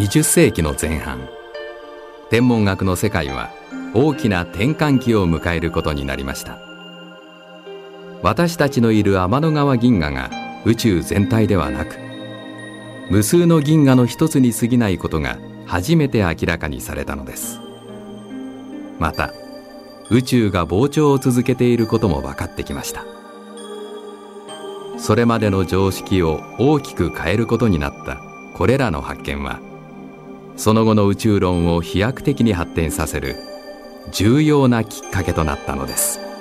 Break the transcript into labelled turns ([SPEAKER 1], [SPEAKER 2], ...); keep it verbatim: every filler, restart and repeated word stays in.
[SPEAKER 1] にじゅっせいきの前半、天文学の世界は大きな転換期を迎えることになりました。私たちのいる天の川銀河が宇宙全体ではなく、無数の銀河の一つに過ぎないことが初めて明らかにされたのです。また宇宙が膨張を続けていることも分かってきました。それまでの常識を大きく変えることになったこれらの発見は、その後の宇宙論を飛躍的に発展させる重要なきっかけとなったのです。